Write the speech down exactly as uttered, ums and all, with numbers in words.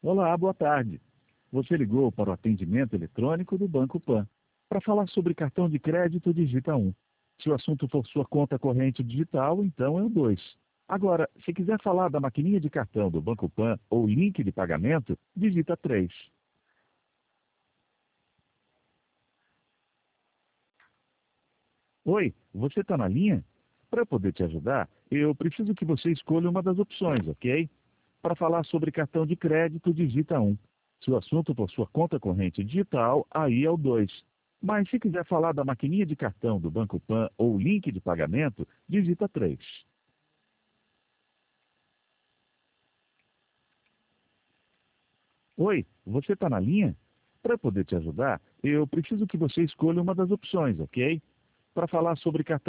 Olá, boa tarde. Você ligou para o atendimento eletrônico do Banco Pan. Para falar sobre cartão de crédito, digita um. Se o assunto for sua conta corrente digital, então é o dois. Agora, se quiser falar da maquininha de cartão do Banco Pan ou link de pagamento, digita três. Oi, você está na linha? Para poder te ajudar, eu preciso que você escolha uma das opções, ok? Para falar sobre cartão de crédito, digita um. Se o assunto for sua conta corrente digital, aí é o dois. Mas se quiser falar da maquininha de cartão do Banco Pan ou link de pagamento, digita três. Oi, você está na linha? Para poder te ajudar, eu preciso que você escolha uma das opções, ok? Para falar sobre cartão